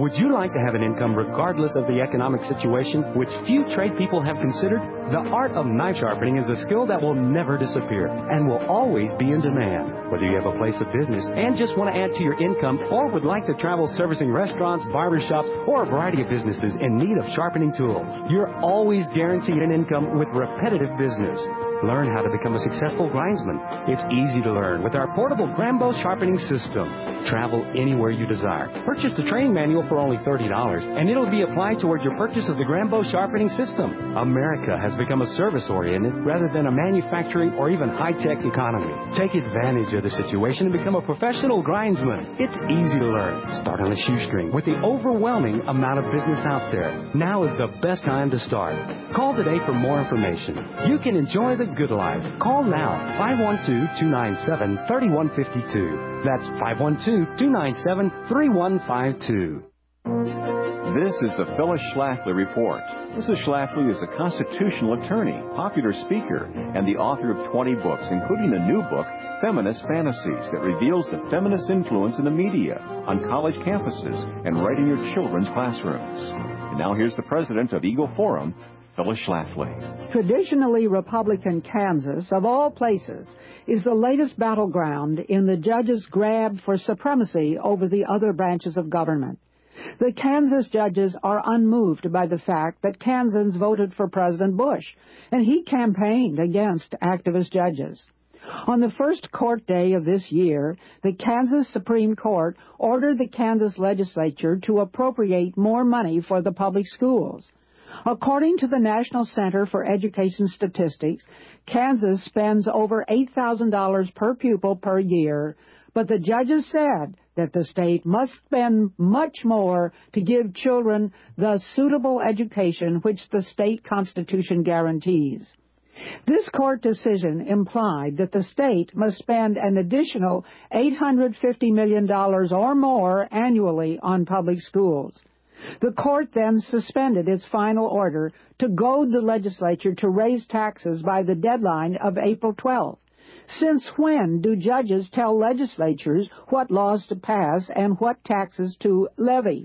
Would you like to have an income regardless of the economic situation, which few trade people have considered? The art of knife sharpening is a skill that will never disappear and will always be in demand. Whether you have a place of business and just want to add to your income, or would like to travel servicing restaurants, barbershops, or a variety of businesses in need of sharpening tools, you're always guaranteed an income with repetitive business. Learn how to become a successful grindsman. It's easy to learn with our portable Grambo sharpening system. Travel anywhere you desire. Purchase the training manual for only $30, and it'll be applied toward your purchase of the Grambo sharpening system. America has become a service-oriented rather than a manufacturing or even high-tech economy. Take advantage of the situation and become a professional grindsman. It's easy to learn. Start on a shoestring with the overwhelming amount of business out there. Now is the best time to start. Call today for more information. You can enjoy the good life. Call now, 512-297-3152. That's 512-297-3152. This is the Phyllis Schlafly Report. Mrs. Schlafly is a constitutional attorney, popular speaker, and the author of 20 books, including a new book, Feminist Fantasies, that reveals the feminist influence in the media, on college campuses, and right in your children's classrooms. And now here's the president of Eagle Forum, Phyllis Schlafly. Traditionally Republican Kansas, of all places, is the latest battleground in the judges' grab for supremacy over the other branches of government. The Kansas judges are unmoved by the fact that Kansans voted for President Bush, and he campaigned against activist judges. On the first court day of this year, the Kansas Supreme Court ordered the Kansas legislature to appropriate more money for the public schools. According to the National Center for Education Statistics, Kansas spends over $8,000 per pupil per year, but the judges said that the state must spend much more to give children the suitable education which the state constitution guarantees. This court decision implied that the state must spend an additional $850 million or more annually on public schools. The court then suspended its final order to goad the legislature to raise taxes by the deadline of April 12th. Since when do judges tell legislatures what laws to pass and what taxes to levy?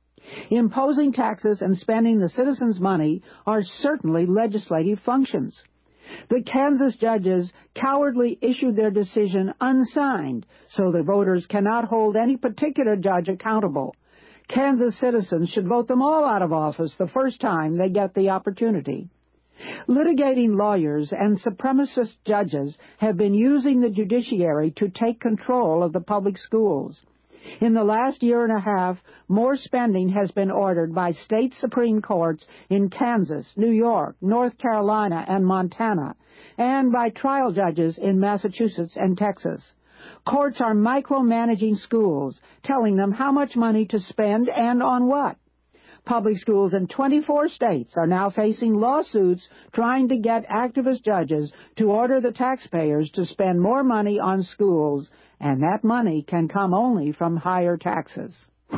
Imposing taxes and spending the citizens' money are certainly legislative functions. The Kansas judges cowardly issued their decision unsigned, so the voters cannot hold any particular judge accountable. Kansas citizens should vote them all out of office the first time they get the opportunity. Litigating lawyers and supremacist judges have been using the judiciary to take control of the public schools. In the last year and a half, more spending has been ordered by state Supreme Courts in Kansas, New York, North Carolina, and Montana, and by trial judges in Massachusetts and Texas. Courts are micromanaging schools, telling them how much money to spend and on what. Public schools in 24 states are now facing lawsuits trying to get activist judges to order the taxpayers to spend more money on schools, and that money can come only from higher taxes.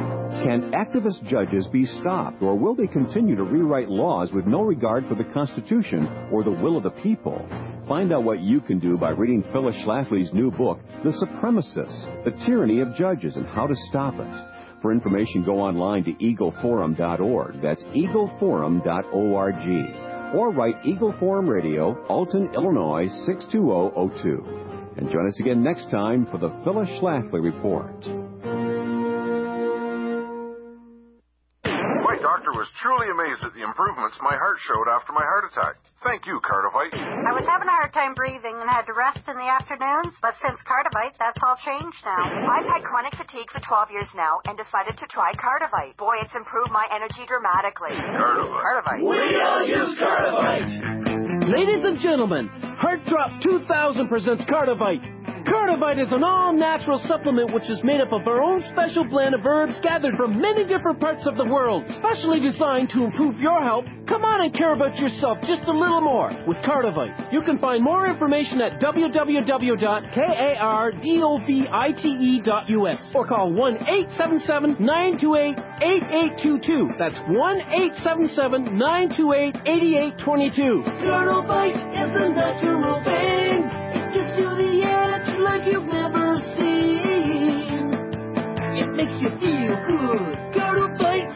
Can activist judges be stopped, or will they continue to rewrite laws with no regard for the Constitution or the will of the people? Find out what you can do by reading Phyllis Schlafly's new book, The Supremacists, The Tyranny of Judges and How to Stop It. For information, go online to eagleforum.org. That's eagleforum.org. Or write Eagle Forum Radio, Alton, Illinois, 62002. And join us again next time for the Phyllis Schlafly Report. My doctor was truly amazed at the improvements my heart showed after my heart attack. Thank you, Cardivite. I was having a hard time breathing and had to rest in the afternoons, but since Cardivite, that's all changed now. I've had chronic fatigue for 12 years now and decided to try Cardivite. Boy, it's improved my energy dramatically. Cardivite. We all use Cardivite. Ladies and gentlemen, Heart Drop 2000 presents Cardivite. Cardivite is an all-natural supplement which is made up of our own special blend of herbs gathered from many different parts of the world, specially designed to improve your health. Come on and care about yourself just a little more with Cardivite. You can find more information at www.kardovite.us or call 1-877-928-8822. That's 1-877-928-8822. Cardivite is a natural thing. It gives you the edge like you've never seen. It makes you feel good. Cardivite.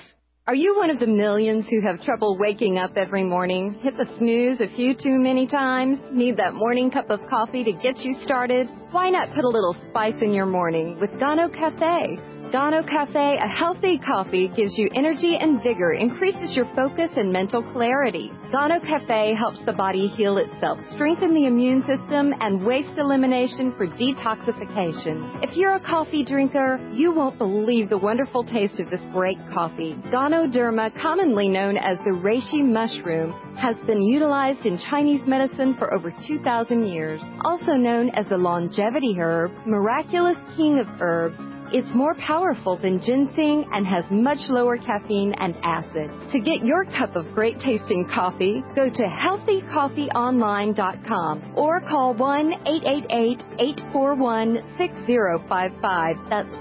Are you one of the millions who have trouble waking up every morning? Hit the snooze a few too many times? Need that morning cup of coffee to get you started? Why not put a little spice in your morning with Gano Cafe? Gano Cafe, a healthy coffee, gives you energy and vigor, increases your focus and mental clarity. Gano Cafe helps the body heal itself, strengthen the immune system, and waste elimination for detoxification. If you're a coffee drinker, you won't believe the wonderful taste of this great coffee. Ganoderma, commonly known as the reishi mushroom, has been utilized in Chinese medicine for over 2,000 years. Also known as the longevity herb, miraculous king of herbs, it's more powerful than ginseng and has much lower caffeine and acid. To get your cup of great tasting coffee, go to healthycoffeeonline.com or call 1-888-841-6055. That's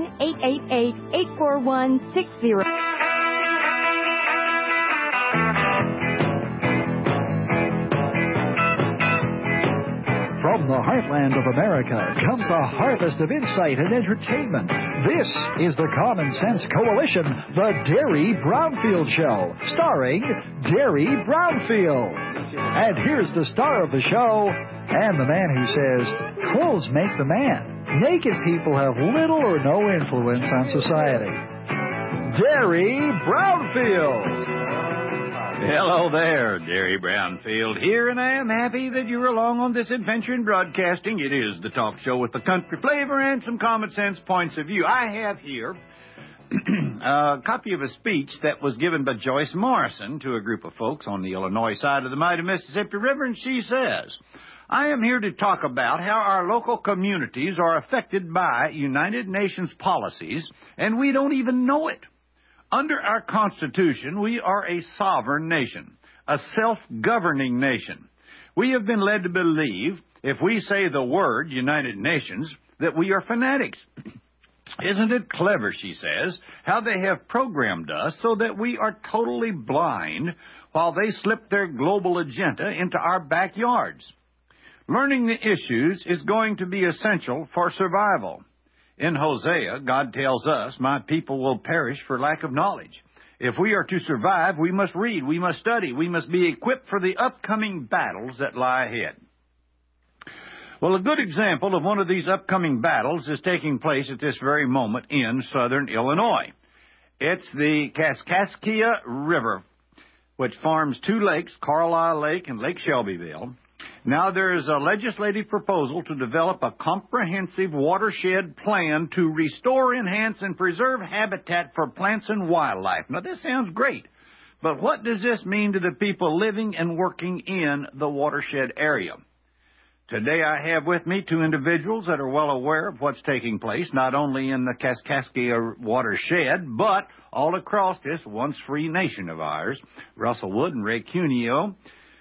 1-888-841-6055. From the heartland of America comes a harvest of insight and entertainment. This is the Common Sense Coalition, the Derry Brownfield Show, starring Derry Brownfield. And here's the star of the show, and the man who says, clothes make the man. Naked people have little or no influence on society. Derry Brownfield. Hello there, Derry Brownfield here, and I am happy that you're along on this adventure in broadcasting. It is the talk show with the country flavor and some common sense points of view. I have here a copy of a speech that was given by Joyce Morrison to a group of folks on the Illinois side of the mighty Mississippi River, and she says, I am here to talk about how our local communities are affected by United Nations policies, and we don't even know it. Under our Constitution, we are a sovereign nation, a self-governing nation. We have been led to believe, if we say the word United Nations, that we are fanatics. Isn't it clever, she says, how they have programmed us so that we are totally blind while they slip their global agenda into our backyards? Learning the issues is going to be essential for survival. In Hosea, God tells us, my people will perish for lack of knowledge. If we are to survive, we must read, we must study, we must be equipped for the upcoming battles that lie ahead. Well, a good example of one of these upcoming battles is taking place at this very moment in southern Illinois. It's the Kaskaskia River, which forms two lakes, Carlisle Lake and Lake Shelbyville. Now, there is a legislative proposal to develop a comprehensive watershed plan to restore, enhance, and preserve habitat for plants and wildlife. Now, this sounds great, but what does this mean to the people living and working in the watershed area? Today, I have with me two individuals that are well aware of what's taking place, not only in the Kaskaskia watershed, but all across this once free nation of ours, Russell Wood and Ray Cuneo.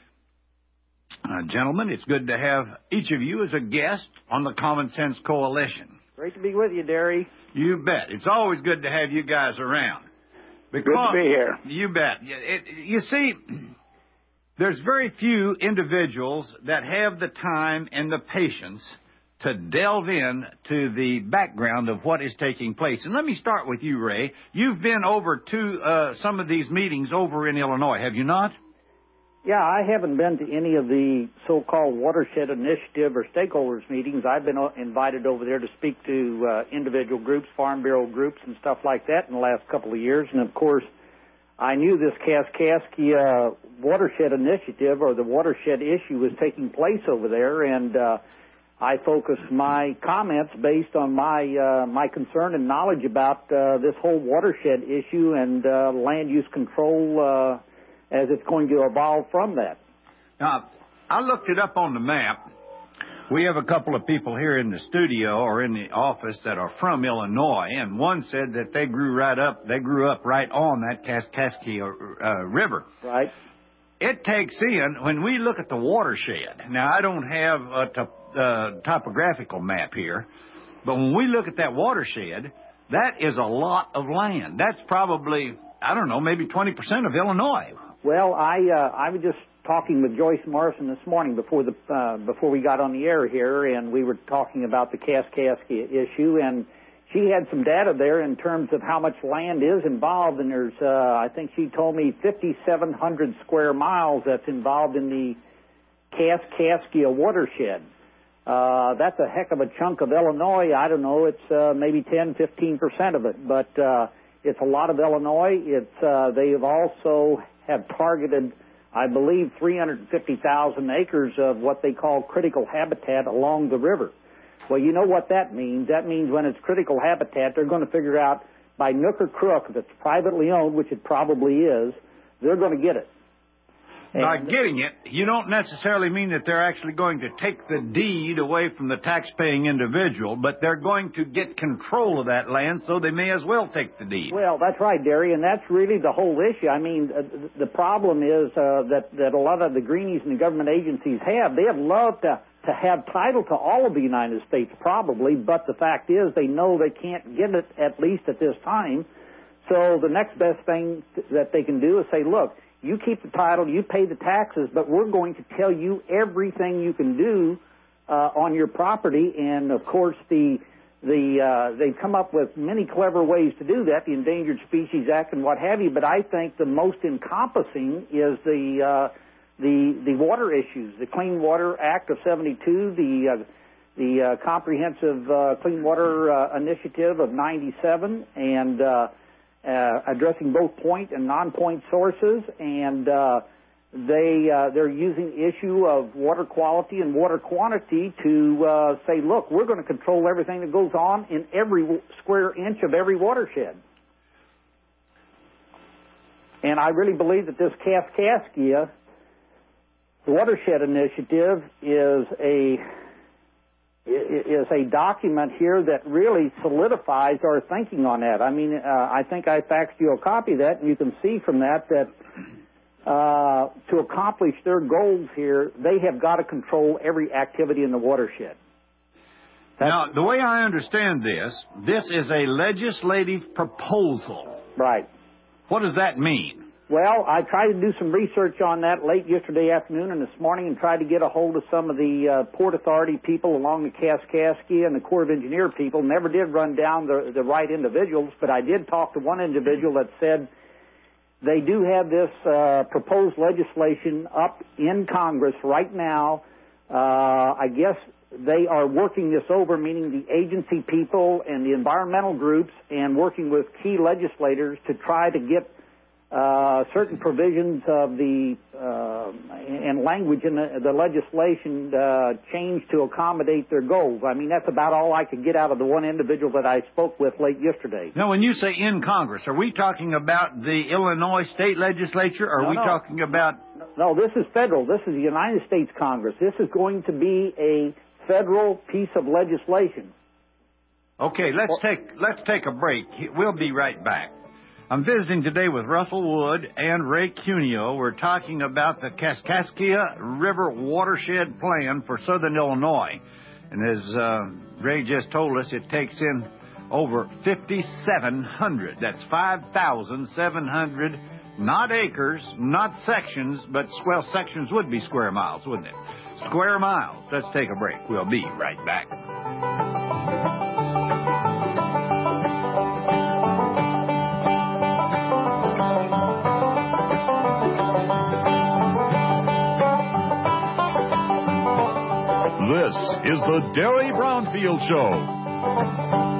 Gentlemen, it's good to have each of you as a guest on the Common Sense Coalition. Great to be with you, Derry. You bet. It's always good to have you guys around. Good to be here. You bet. You see, there's very few individuals that have the time and the patience to delve in to the background of what is taking place. And let me start with you, Ray. You've been over to some of these meetings over in Illinois, have you not? Yeah, I haven't been to any of the so-called Watershed Initiative or stakeholders meetings. I've been invited over there to speak to individual groups, Farm Bureau groups, and stuff like that in the last couple of years. And, of course, I knew this Kaskaskia Watershed Initiative or the watershed issue was taking place over there, and I focused my comments based on my concern and knowledge about this whole watershed issue and land use control as it's going to evolve from that. Now, I looked it up on the map. We have a couple of people here in the studio or in the office that are from Illinois, and one said that they grew up right on that Kaskaskia River. Right. It takes in, when we look at the watershed, now I don't have a topographical map here, but when we look at that watershed, that is a lot of land. That's probably, I don't know, maybe 20% of Illinois. Well, I was just talking with Joyce Morrison this morning before we got on the air here, and we were talking about the Kaskaskia issue, and she had some data there in terms of how much land is involved, and there's, I think she told me 5,700 square miles that's involved in the Kaskaskia watershed. That's a heck of a chunk of Illinois. I don't know, it's maybe 10, 15% of it, but it's a lot of Illinois. They have also have targeted, I believe, 350,000 acres of what they call critical habitat along the river. Well, you know what that means. That means when it's critical habitat, they're going to figure out by nook or crook, if it's privately owned, which it probably is, they're going to get it. By getting it, you don't necessarily mean that they're actually going to take the deed away from the tax-paying individual, but they're going to get control of that land, so they may as well take the deed. Well, that's right, Derry, and that's really the whole issue. I mean, the problem is that a lot of the greenies and the government agencies they have loved to have title to all of the United States, probably, but the fact is they know they can't get it, at least at this time. So the next best thing that they can do is say, look, you keep the title, you pay the taxes, but we're going to tell you everything you can do on your property. And of course, they've come up with many clever ways to do that, the Endangered Species Act and what have you. But I think the most encompassing is the water issues, the Clean Water Act of '72, the Comprehensive Clean Water Initiative of '97, and addressing both point and non-point sources, and they're using the issue of water quality and water quantity to say, look, we're going to control everything that goes on in every square inch of every watershed. And I really believe that this Kaskaskia Watershed Initiative is a document here that really solidifies our thinking on that. I mean, I think I faxed you a copy of that, and you can see from that to accomplish their goals here, they have got to control every activity in the watershed. Now, the way I understand this is a legislative proposal. Right. What does that mean? Well, I tried to do some research on that late yesterday afternoon and this morning and tried to get a hold of some of the Port Authority people along the Kaskaskia and the Corps of Engineer people. Never did run down the right individuals, but I did talk to one individual that said they do have this proposed legislation up in Congress right now. I guess they are working this over, meaning the agency people and the environmental groups, and working with key legislators to try to get certain provisions of the and language in the legislation changed to accommodate their goals. I mean, that's about all I could get out of the one individual that I spoke with late yesterday. Now, when you say in Congress, are we talking about the Illinois state legislature, or are we talking about... No, this is federal. This is the United States Congress. This is going to be a federal piece of legislation. Okay, let's take a break. We'll be right back. I'm visiting today with Russell Wood and Ray Cuneo. We're talking about the Kaskaskia River Watershed Plan for Southern Illinois. And as Ray just told us, it takes in over 5,700. That's 5,700, not acres, not sections, but, well, sections would be square miles, wouldn't it? Square miles. Let's take a break. We'll be right back. This is the Derry Brownfield Show.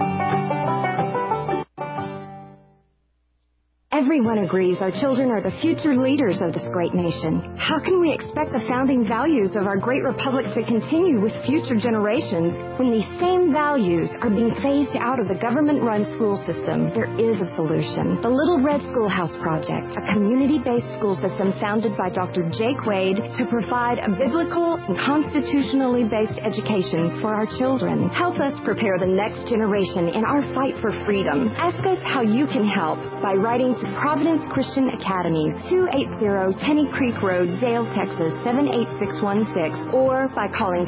Everyone agrees our children are the future leaders of this great nation. How can we expect the founding values of our great republic to continue with future generations when these same values are being phased out of the government-run school system? There is a solution. The Little Red Schoolhouse Project, a community-based school system founded by Dr. Jake Wade to provide a biblical and constitutionally based education for our children. Help us prepare the next generation in our fight for freedom. Ask us how you can help by writing to Providence Christian Academy, 280 Tenny Creek Road, Dale, Texas, 78616, or by calling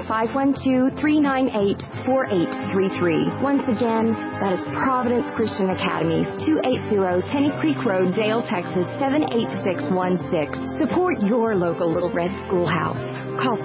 512-398-4833. Once again, that is Providence Christian Academy, 280 Tenny Creek Road, Dale, Texas, 78616. Support your local Little Red Schoolhouse. Call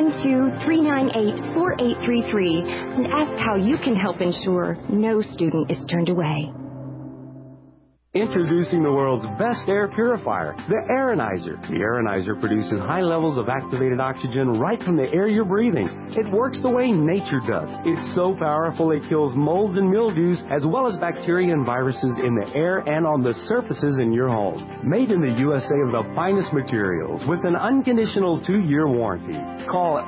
512-398-4833 and ask how you can help ensure no student is turned away. Introducing the world's best air purifier, the Aeronizer. The Aeronizer produces high levels of activated oxygen right from the air you're breathing. It works the way nature does. It's so powerful it kills molds and mildews as well as bacteria and viruses in the air and on the surfaces in your home. Made in the USA of the finest materials with an unconditional 2-year warranty. Call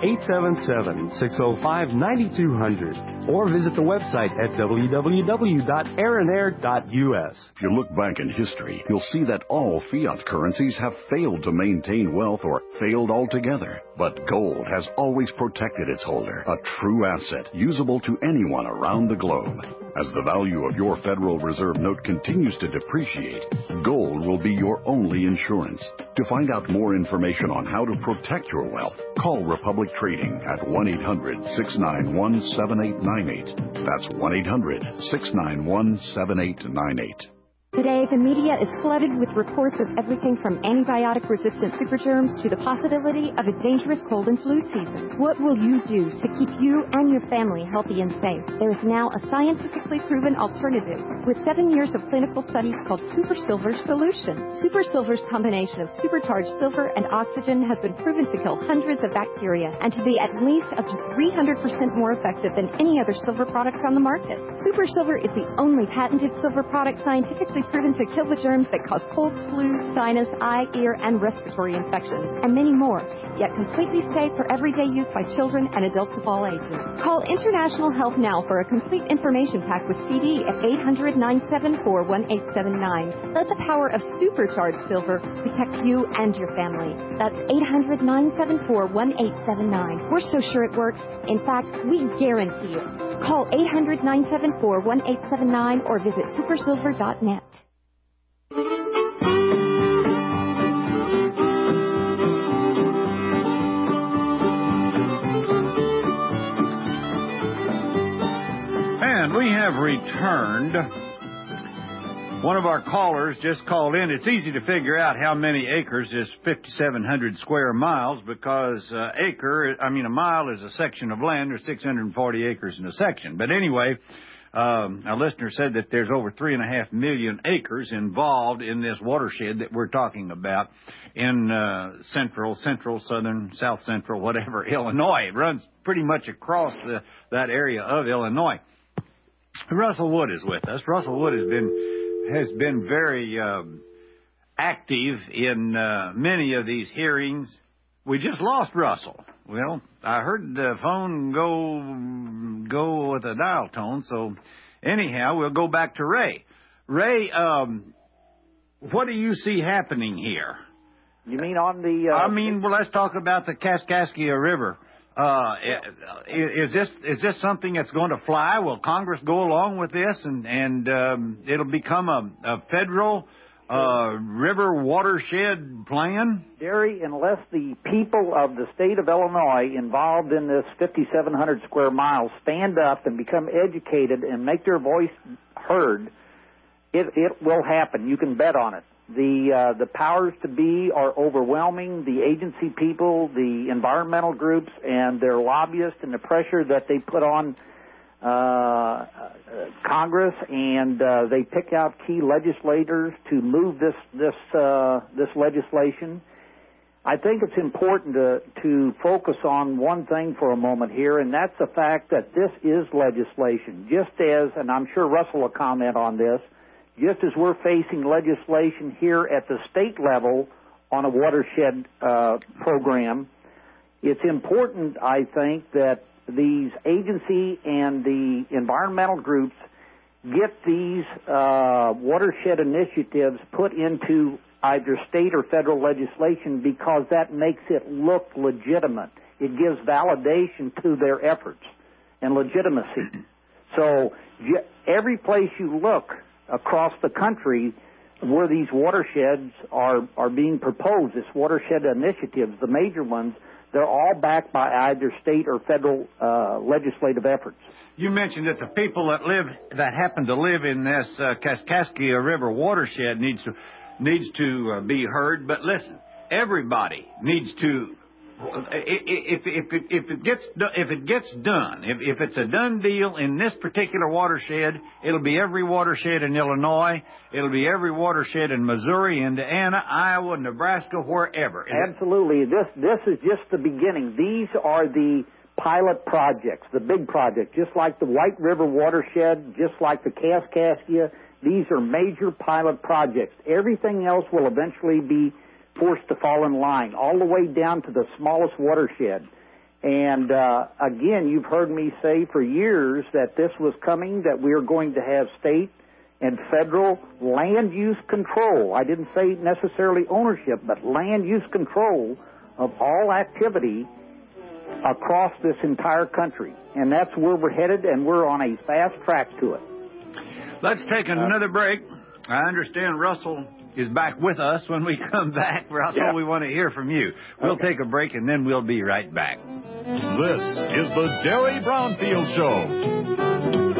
877-605-9200 or visit the website at www.aeronair.us. If you look back in history, you'll see that all fiat currencies have failed to maintain wealth or failed altogether. But gold has always protected its holder, a true asset usable to anyone around the globe. As the value of your Federal Reserve note continues to depreciate, gold will be your only insurance. To find out more information on how to protect your wealth, call Republic Trading at 1-800-691-7898. That's 1-800-691-7898. Today, the media is flooded with reports of everything from antibiotic-resistant supergerms to the possibility of a dangerous cold and flu season. What will you do to keep you and your family healthy and safe? There is now a scientifically proven alternative with 7 years of clinical studies called Super Silver Solution. Super Silver's combination of supercharged silver and oxygen has been proven to kill hundreds of bacteria and to be at least up to 300% more effective than any other silver product on the market. Super Silver is the only patented silver product scientifically proven to kill the germs that cause colds, flu, sinus, eye, ear, and respiratory infections, and many more, yet completely safe for everyday use by children and adults of all ages. Call International Health now for a complete information pack with CD at 800-974-1879. Let the power of supercharged silver protect you and your family. That's 800-974-1879. We're so sure it works. In fact, we guarantee it. Call 800-974-1879 or visit supersilver.net. And we have returned. One of our callers just called in. It's easy to figure out how many acres is 5,700 square miles because a mile is a section of land. There's 640 acres in a section. But anyway, our listener said that there's over 3.5 million acres involved in this watershed that we're talking about in central, southern, south central, whatever, Illinois. It runs pretty much across that area of Illinois. Russell Wood is with us. Russell Wood has been very active in many of these hearings. We just lost Russell. Well, I heard the phone go with a dial tone, so anyhow, we'll go back to Ray. Ray, what do you see happening here? You mean on the... well, let's talk about the Kaskaskia River. Is this something that's going to fly? Will Congress go along with this and it'll become a federal river watershed plan? Gary, unless the people of the state of Illinois involved in this 5,700 square miles stand up and become educated and make their voice heard, it will happen. You can bet on it. The powers to be are overwhelming. The agency people, the environmental groups, and their lobbyists, and the pressure that they put on Congress, and they pick out key legislators to move this legislation. I think it's important to focus on one thing for a moment here, and that's the fact that this is legislation. Just as, and I'm sure Russell will comment on this, just as we're facing legislation here at the state level on a watershed program, it's important, I think, that these agency and the environmental groups get these watershed initiatives put into either state or federal legislation because that makes it look legitimate. It gives validation to their efforts and legitimacy. So every place you look across the country, where these watersheds are being proposed, this watershed initiatives, the major ones, they're all backed by either state or federal legislative efforts. You mentioned that the people that happen to live in this Kaskaskia River watershed needs to be heard. But listen, everybody needs to. If it gets done, if it's a done deal in this particular watershed, it'll be every watershed in Illinois. It'll be every watershed in Missouri, Indiana, Iowa, Nebraska, wherever. Absolutely. This is just the beginning. These are the pilot projects, the big projects, just like the White River watershed, just like the Kaskaskia. These are major pilot projects. Everything else will eventually be forced to fall in line, all the way down to the smallest watershed. And again, you've heard me say for years that this was coming, that we are going to have state and federal land use control. I didn't say necessarily ownership, but land use control of all activity across this entire country. And that's where we're headed, and we're on a fast track to it. Let's take another break. I understand Russell is back with us. When we come back, Russell, we want to hear from you. We'll take a break, and then we'll be right back. This is the Derry Brownfield Show.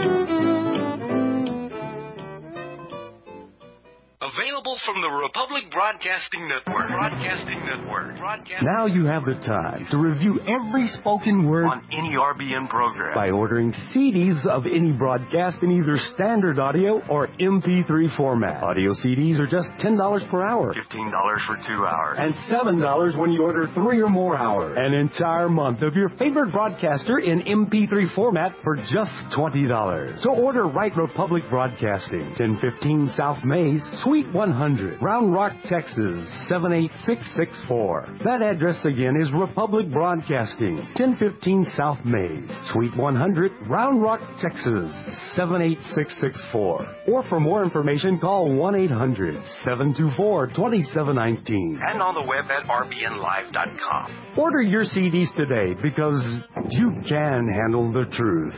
Available from the Republic Broadcasting Network. Now you have the time to review every spoken word on any RBN program by ordering CDs of any broadcast in either standard audio or MP3 format. Audio CDs are just $10 per hour. $15 for 2 hours. And $7 when you order 3 or more hours. An entire month of your favorite broadcaster in MP3 format for just $20. So order Right Republic Broadcasting, 1015 South Mays, Suite 100, Round Rock, Texas, 78664. That address again is Republic Broadcasting, 1015 South Mays, Suite 100, Round Rock, Texas, 78664. Or for more information, call 1-800-724-2719. And on the web at rbnlive.com. Order your CDs today because you can handle the truth.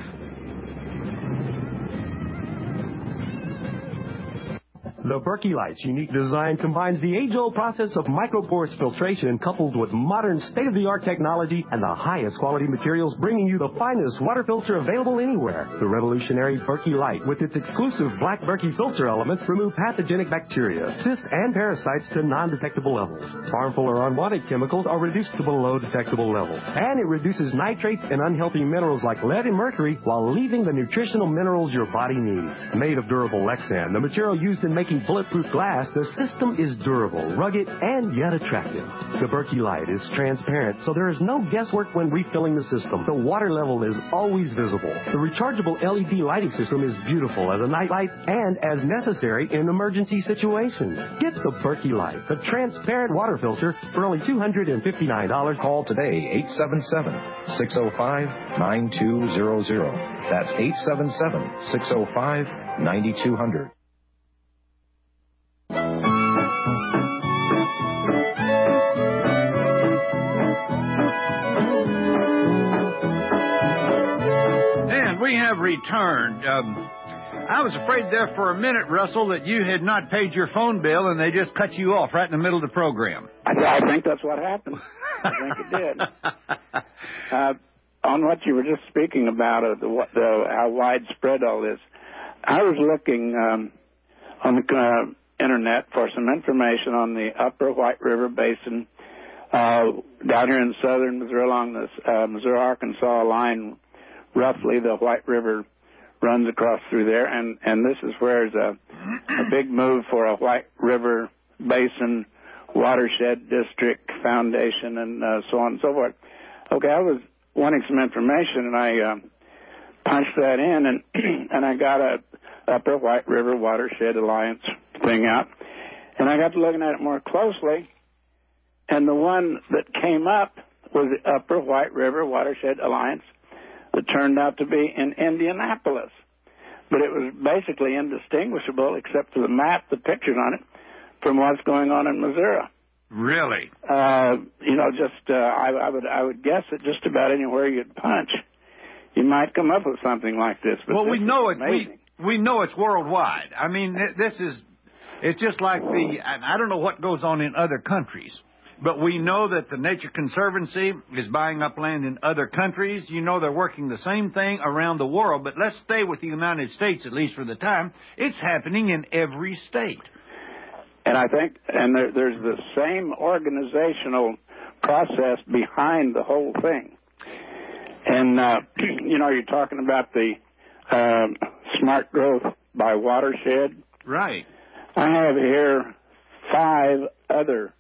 The Berkey Light's unique design combines the age-old process of microporous filtration coupled with modern state-of-the-art technology and the highest quality materials, bringing you the finest water filter available anywhere. The revolutionary Berkey Light, with its exclusive black Berkey filter elements, remove pathogenic bacteria, cysts, and parasites to non-detectable levels. Harmful or unwanted chemicals are reduced to below detectable levels. And it reduces nitrates and unhealthy minerals like lead and mercury while leaving the nutritional minerals your body needs. Made of durable Lexan, the material used in making bulletproof glass, the system is durable, rugged, and yet attractive. The Berkey Light is transparent, so there is no guesswork when refilling the system. The water level is always visible. The rechargeable LED lighting system is beautiful as a night light and as necessary in emergency situations. Get the Berkey Light, the transparent water filter, for only $259. Call today, 877-605-9200. That's 877-605-9200. And we have returned. I was afraid there for a minute, Russell, that you had not paid your phone bill and they just cut you off right in the middle of the program. I think that's what happened. I think it did. On what you were just speaking about, how widespread all this, I was looking on the internet for some information on the upper White River Basin down here in southern Missouri along the Missouri-Arkansas line. Roughly, the White River runs across through there, and this is where there's a big move for a White River Basin Watershed District Foundation and so on and so forth. Okay, I was wanting some information, and I punched that in, and I got a Upper White River Watershed Alliance thing out, and I got to looking at it more closely, and the one that came up was the Upper White River Watershed Alliance that turned out to be in Indianapolis. But it was basically indistinguishable, except for the map, the pictures on it, from what's going on in Missouri. Really? I would guess that just about anywhere you'd punch, you might come up with something like this. But well, we know it. We know it's worldwide. I mean, this is It's just like I don't know what goes on in other countries, but we know that the Nature Conservancy is buying up land in other countries. You know, they're working the same thing around the world, but let's stay with the United States, at least for the time. It's happening in every state. And I think, there's the same organizational process behind the whole thing. And, you're talking about the smart growth by watershed. Right. I have here four other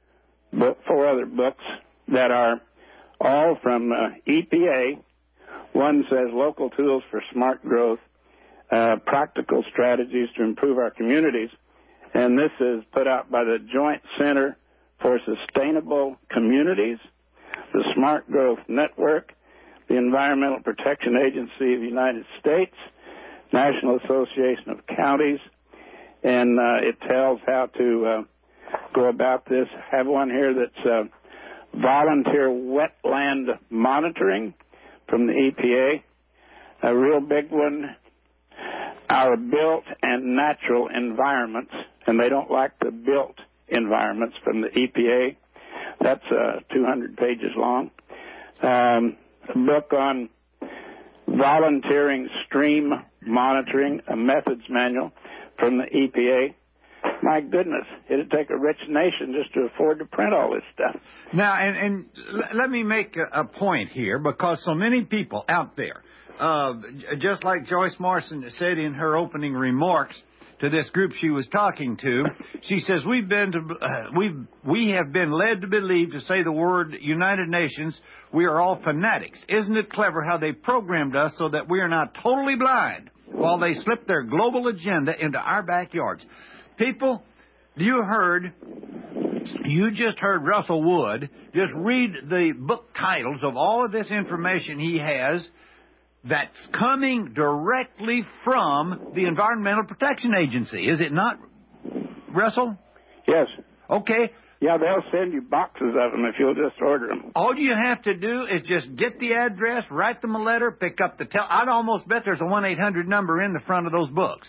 books that are all from EPA. One says Local Tools for Smart Growth, Practical Strategies to Improve Our Communities. And this is put out by the Joint Center for Sustainable Communities, the Smart Growth Network, the Environmental Protection Agency of the United States, National Association of Counties, and it tells how to go about this. I have one here that's volunteer wetland monitoring from the EPA. A real big one, our built and natural environments, and they don't like the built environments from the EPA. That's 200 pages long. A book on volunteering stream monitoring, a methods manual from the EPA. My goodness, it'd take a rich nation just to afford to print all this stuff. Now, and let me make a point here, because so many people out there, just like Joyce Morrison said in her opening remarks to this group she was talking to, she says we have been led to believe, to say the word United Nations, we are all fanatics. Isn't it clever how they programmed us so that we are not totally blind while they slip their global agenda into our backyards? People, you just heard Russell Wood just read the book titles of all of this information he has that's coming directly from the Environmental Protection Agency. Is it not, Russell? Yes. Okay. Yeah, they'll send you boxes of them if you'll just order them. All you have to do is just get the address, write them a letter, pick up the I'd almost bet there's a 1-800 number in the front of those books.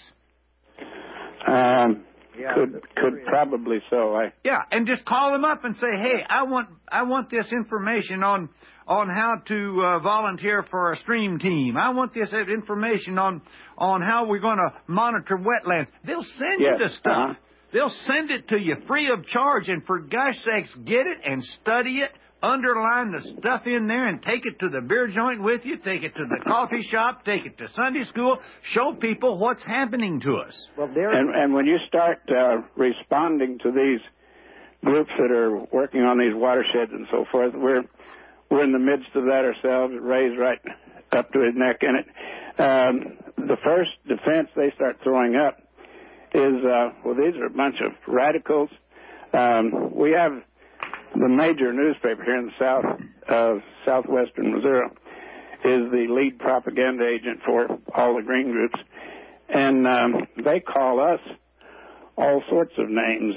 Could probably so. Yeah, and just call them up and say, hey, I want this information on how to volunteer for a stream team. I want this information on how we're going to monitor wetlands. They'll send you the stuff. Uh-huh. They'll send it to you free of charge, and for gosh sakes, get it and study it. Underline the stuff in there and take it to the beer joint with you, take it to the coffee shop, take it to Sunday school, show people what's happening to us. Well, and when you start responding to these groups that are working on these watersheds and so forth, we're in the midst of that ourselves. Ray's right up to his neck in it. The first defense they start throwing up is, these are a bunch of radicals. We have the major newspaper here in the south of southwestern Missouri is the lead propaganda agent for all the green groups. And they call us all sorts of names.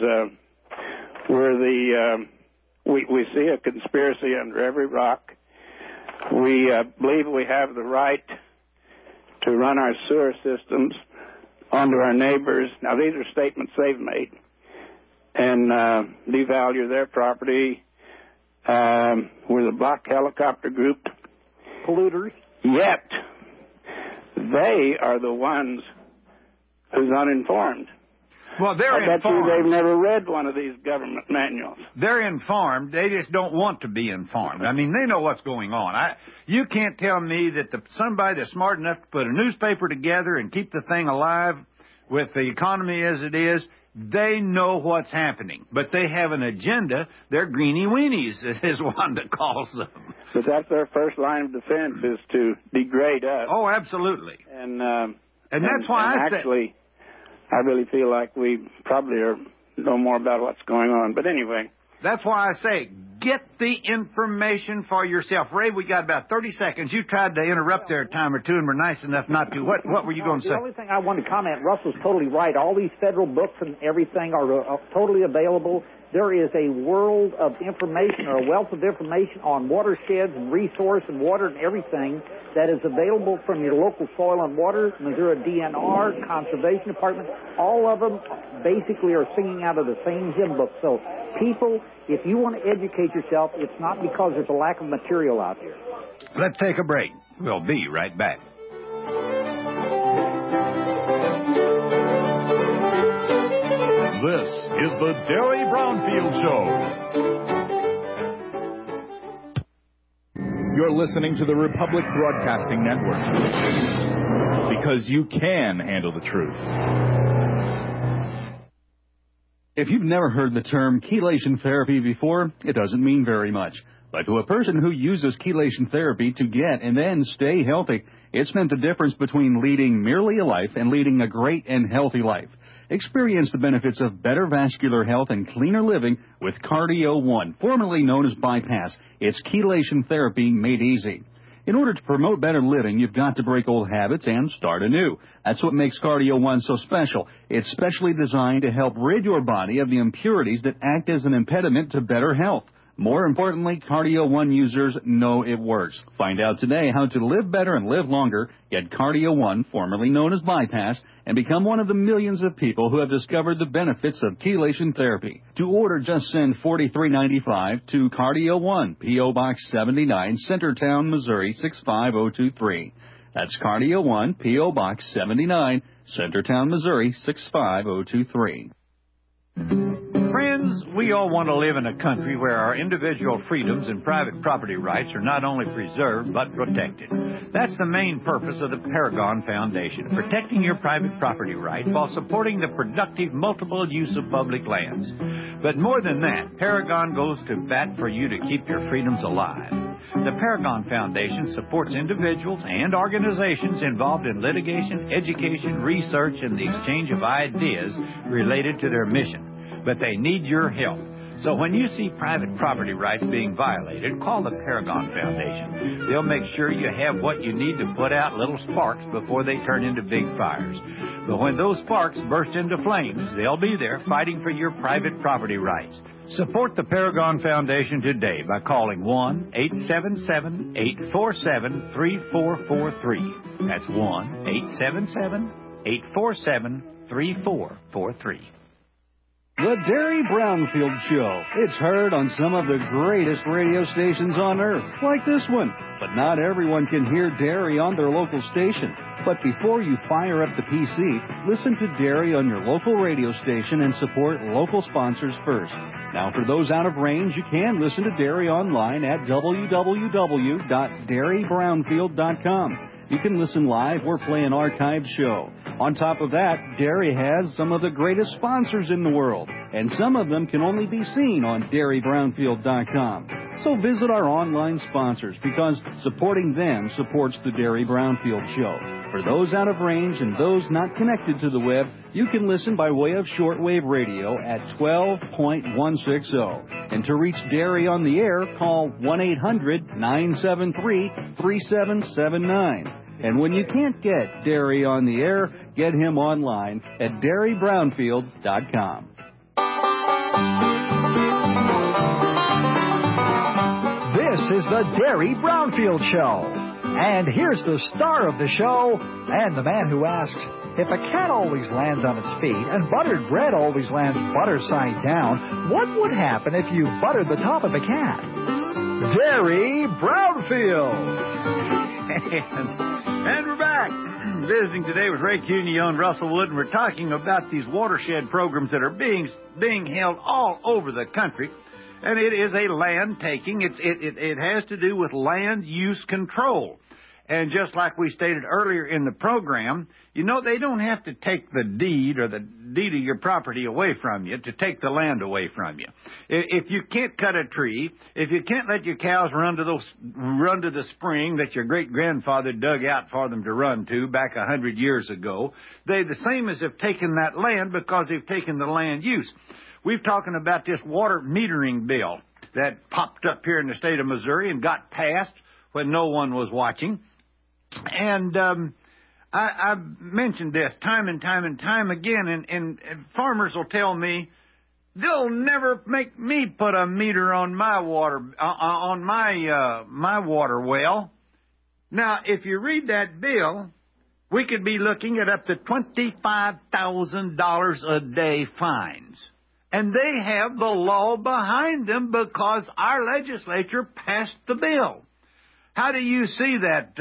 We see a conspiracy under every rock. We believe we have the right to run our sewer systems onto our neighbors. Now, these are statements they've made. And devalue their property. We're the Black Helicopter Group. Polluters. Yet, they are the ones who's uninformed. Well, they're informed. They've never read one of these government manuals. They're informed. They just don't want to be informed. I mean, they know what's going on. You can't tell me that somebody that's smart enough to put a newspaper together and keep the thing alive with the economy as it is, they know what's happening. But they have an agenda. They're greeny weenies, as Wanda calls them. But that's their first line of defense, is to degrade us. Oh, absolutely. And that's why I really feel like we probably know more about what's going on. But anyway. That's why I say, get the information for yourself. Ray, we got about 30 seconds. You tried to interrupt there a time or two and were nice enough not to. What were you going to say? The only thing I wanted to comment, Russell's totally right. All these federal books and everything are totally available. there is a world of information, or a wealth of information on watersheds and resource and water and everything that is available from your local Soil and Water, Missouri DNR, Conservation Department. All of them basically are singing out of the same hymn book. So people, if you want to educate yourself, it's not because there's a lack of material out there. Let's take a break. We'll be right back. This is the Derry Brownfield Show. You're listening to the Republic Broadcasting Network. Because you can handle the truth. If you've never heard the term chelation therapy before, it doesn't mean very much. But to a person who uses chelation therapy to get and then stay healthy, it's meant the difference between leading merely a life and leading a great and healthy life. Experience the benefits of better vascular health and cleaner living with Cardio One, formerly known as Bypass. It's chelation therapy made easy. In order to promote better living, you've got to break old habits and start anew. That's what makes Cardio One so special. It's specially designed to help rid your body of the impurities that act as an impediment to better health. More importantly, Cardio One users know it works. Find out today how to live better and live longer. Get Cardio One, formerly known as Bypass, and become one of the millions of people who have discovered the benefits of chelation therapy. To order, just send $43.95 to Cardio One, P.O. Box 79, Centertown, Missouri 65023. That's Cardio One, P.O. Box 79, Centertown, Missouri 65023. Friends, we all want to live in a country where our individual freedoms and private property rights are not only preserved but protected. That's the main purpose of the Paragon Foundation, protecting your private property rights while supporting the productive multiple use of public lands. But more than that, Paragon goes to bat for you to keep your freedoms alive. The Paragon Foundation supports individuals and organizations involved in litigation, education, research, and the exchange of ideas related to their mission. But they need your help. So when you see private property rights being violated, call the Paragon Foundation. They'll make sure you have what you need to put out little sparks before they turn into big fires. But when those sparks burst into flames, they'll be there fighting for your private property rights. Support the Paragon Foundation today by calling 1-877-847-3443. That's 1-877-847-3443. The Derry Brownfield Show. It's heard on some of the greatest radio stations on earth, like this one. But not everyone can hear Derry on their local station. But before you fire up the PC, listen to Derry on your local radio station and support local sponsors first. Now, for those out of range, you can listen to Derry online at www.derrybrownfield.com. You can listen live or play an archived show. On top of that, Derry has some of the greatest sponsors in the world, and some of them can only be seen on DerryBrownfield.com. So visit our online sponsors, because supporting them supports the Derry Brownfield Show. For those out of range and those not connected to the web, you can listen by way of shortwave radio at 12.160. And to reach Derry on the air, call 1-800-973-3779. And when you can't get Derry on the air, get him online at DerryBrownfield.com. This is the Derry Brownfield Show. And here's the star of the show, and the man who asked, if a cat always lands on its feet and buttered bread always lands butter side down, what would happen if you buttered the top of the cat? Derry Brownfield. And we're back. Visiting today with Ray Cuneo and Russell Wood, and we're talking about these watershed programs that are being held all over the country. And it is a land taking. It has to do with land use control. And just like we stated earlier in the program, you know, they don't have to take the deed or the deed of your property away from you to take the land away from you. If you can't cut a tree, if you can't let your cows run to the spring that your great-grandfather dug out for them to run to back 100 years ago, they the same as have taken that land because they've taken the land use. We've talking about this water metering bill that popped up here in the state of Missouri and got passed when no one was watching. And I've mentioned this time and time and time again, and farmers will tell me They'll never make me put a meter on my water, on my water well. Now, if you read that bill, we could be looking at up to $25,000 a day fines. And they have the law behind them because our legislature passed the bill. How do you see that?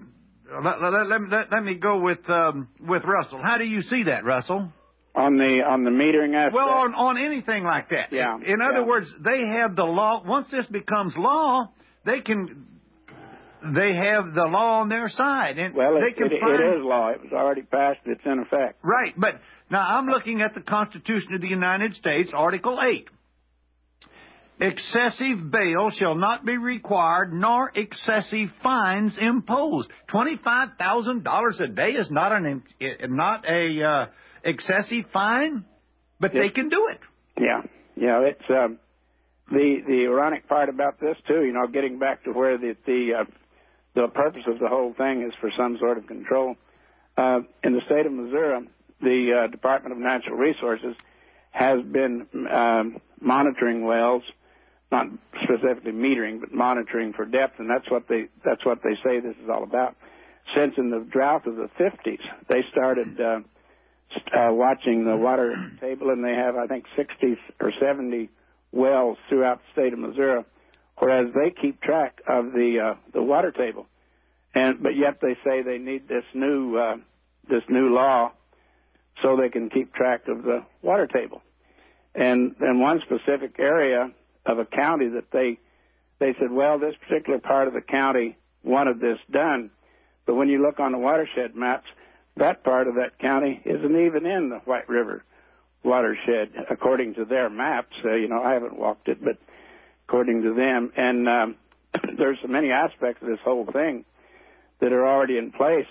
Let me go with Russell. How do you see that, Russell? On the metering aspect? Well, on anything like that. Yeah. In other words, they have the law. Once this becomes law, they have the law on their side. And well, it is law. It was already passed. It's in effect. Right. But now I'm looking at the Constitution of the United States, Article 8. Excessive bail shall not be required, nor excessive fines imposed. $25,000 a day is not a excessive fine, but they can do it. Yeah. It's the ironic part about this too. Getting back to where the purpose of the whole thing is for some sort of control. In the state of Missouri, the Department of Natural Resources has been monitoring wells. Not specifically metering, but monitoring for depth, and that's what they say this is all about. Since in the drought of the 50s, they started watching the water table, and they have, I think, 60 or 70 wells throughout the state of Missouri, whereas they keep track of the water table, but yet they say they need this new law so they can keep track of the water table. And one specific area of a county that they said, well, this particular part of the county wanted this done, but when you look on the watershed maps, that part of that county isn't even in the White River watershed, according to their maps. I haven't walked it, but according to them. And there's so many aspects of this whole thing that are already in place.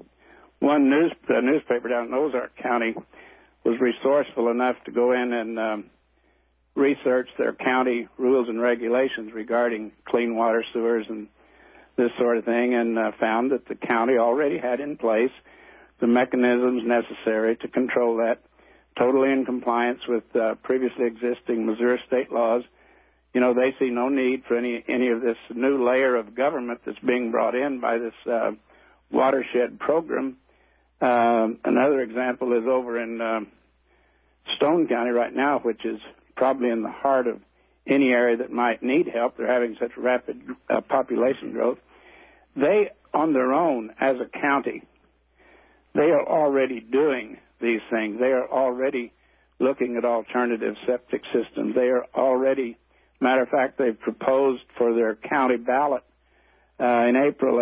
One newspaper down in Ozark County was resourceful enough to go in and research their county rules and regulations regarding clean water, sewers, and this sort of thing, and found that the county already had in place the mechanisms necessary to control that, totally in compliance with previously existing Missouri state laws. They see no need for any of this new layer of government that's being brought in by this watershed program. Another example is over in Stone County right now, which is probably in the heart of any area that might need help. They're having such rapid population growth. They, on their own, as a county, they are already doing these things. They are already looking at alternative septic systems. They are already, matter of fact, they've proposed for their county ballot in April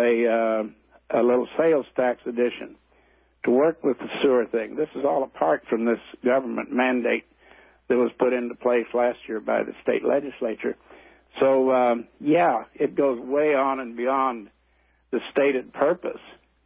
a little sales tax addition to work with the sewer thing. This is all apart from this government mandate that was put into place last year by the state legislature. So, it goes way on and beyond the stated purpose,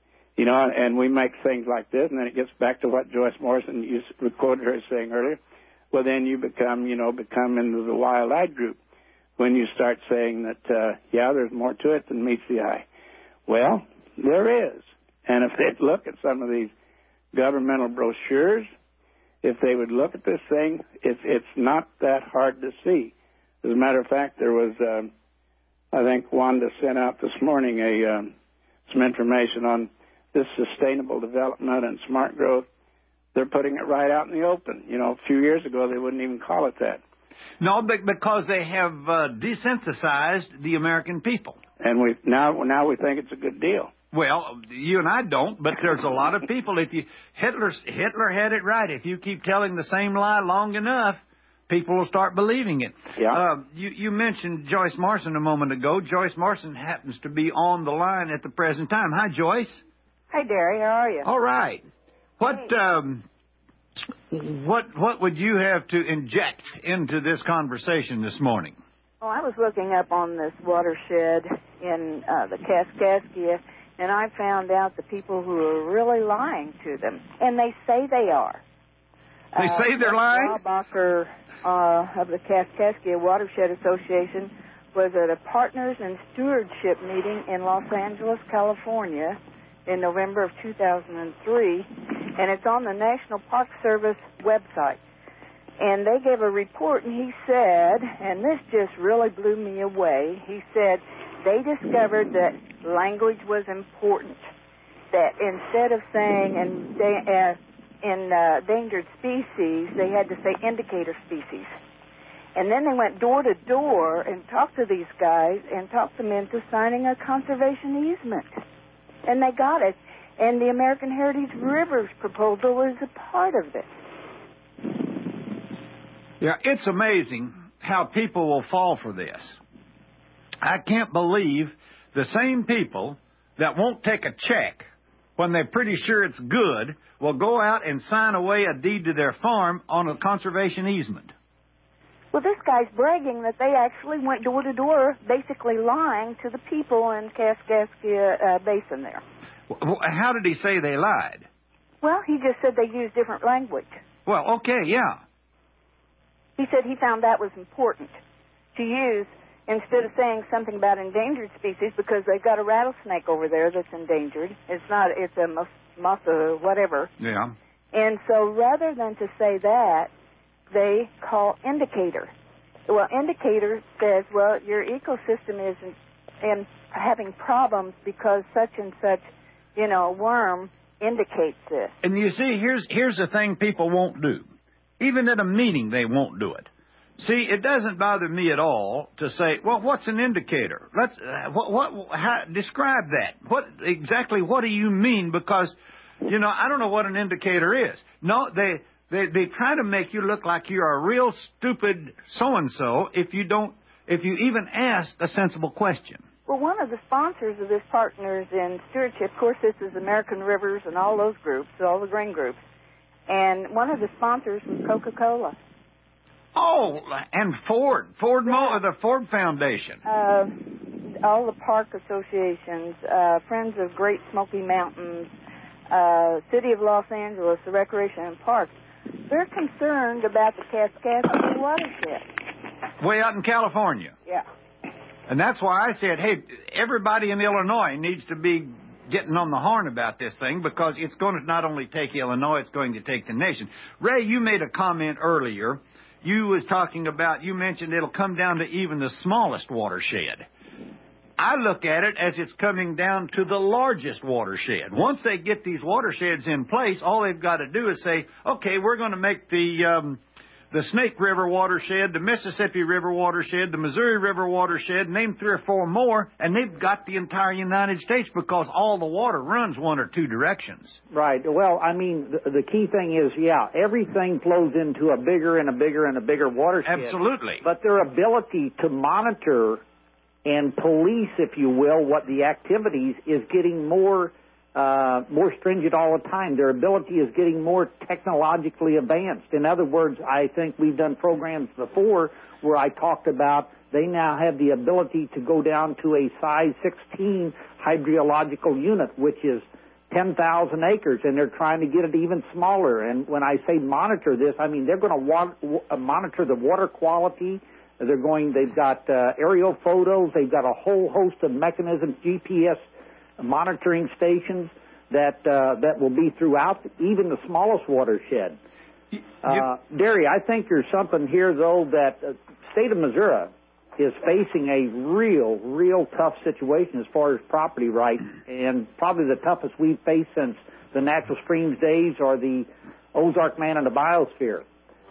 and we make things like this, and then it gets back to what Joyce Morrison quoted her saying earlier. Well, then you become into the wild-eyed group when you start saying that, there's more to it than meets the eye. Well, there is. And if they'd look at some of these governmental brochures, if they would look at this thing, it's not that hard to see. As a matter of fact, there was, I think Wanda sent out this morning some information on this sustainable development and smart growth. They're putting it right out in the open. A few years ago, they wouldn't even call it that. No, because they have desensitized the American people. And now we think it's a good deal. Well, you and I don't, but there's a lot of people. Hitler had it right. If you keep telling the same lie long enough, people will start believing it. Yeah. You mentioned Joyce Morrison a moment ago. Joyce Morrison happens to be on the line at the present time. Hi, Joyce. Hi, Derry. How are you? All right. What would you have to inject into this conversation this morning? Well, I was looking up on this watershed in the Kaskaskia, and I found out the people who are really lying to them, and they say they are. They say they're lying? Bacher of the Kaskaskia Watershed Association was at a Partners in Stewardship meeting in Los Angeles, California in November of 2003, and it's on the National Park Service website. And they gave a report, and he said, and this just really blew me away, he said they discovered that language was important, that instead of saying endangered species, they had to say indicator species. And then they went door to door and talked to these guys and talked them into signing a conservation easement. And they got it. And the American Heritage Rivers proposal was a part of it. Yeah, it's amazing how people will fall for this. I can't believe the same people that won't take a check when they're pretty sure it's good will go out and sign away a deed to their farm on a conservation easement. Well, this guy's bragging that they actually went door to door, basically lying to the people in Kaskaskia Basin there. How did he say they lied? Well, he just said they used different language. Well, okay, yeah. He said he found that was important to use instead of saying something about endangered species, because they've got a rattlesnake over there that's endangered. It's a Masa whatever. Yeah. And so rather than to say that, they call indicator. Well, indicator says, well, your ecosystem is having problems because such and such, worm indicates this. And you see, here's the thing people won't do. Even at a meeting, they won't do it. See, it doesn't bother me at all to say, well, what's an indicator? Let's describe that. What do you mean? Because, I don't know what an indicator is. No, they try to make you look like you're a real stupid so-and-so if you even ask a sensible question. Well, one of the sponsors of this Partners in Stewardship, of course, this is American Rivers and all those groups, all the grain groups. And one of the sponsors was Coca-Cola. Oh, and Ford. The Ford Foundation. All the park associations, Friends of Great Smoky Mountains, City of Los Angeles, the Recreation and Parks. They're concerned about the Kaskaskia watershed. Way out in California. Yeah. And that's why I said, hey, everybody in Illinois needs to be getting on the horn about this thing, because it's going to not only take Illinois, it's going to take the nation. Ray, you made a comment earlier. You mentioned it'll come down to even the smallest watershed. I look at it as it's coming down to the largest watershed. Once they get these watersheds in place, all they've got to do is say, okay, we're going to make the Snake River watershed, the Mississippi River watershed, the Missouri River watershed, name 3 or 4 more, and they've got the entire United States, because all the water runs one or two directions. Right. Well, I mean, the key thing is, everything flows into a bigger and a bigger and a bigger watershed. Absolutely. But their ability to monitor and police, if you will, what the activities is getting more stringent all the time. Their ability is getting more technologically advanced. In other words, I think we've done programs before where I talked about they now have the ability to go down to a size 16 hydrological unit, which is 10,000 acres, and they're trying to get it even smaller. And when I say monitor this, I mean they're going to monitor the water quality. They've got aerial photos. They've got a whole host of mechanisms, GPS monitoring stations that will be throughout even the smallest watershed. Derry, I think there's something here, though, that the state of Missouri is facing a real tough situation as far as property rights, and probably the toughest we've faced since the natural streams days or the Ozark Man in the biosphere.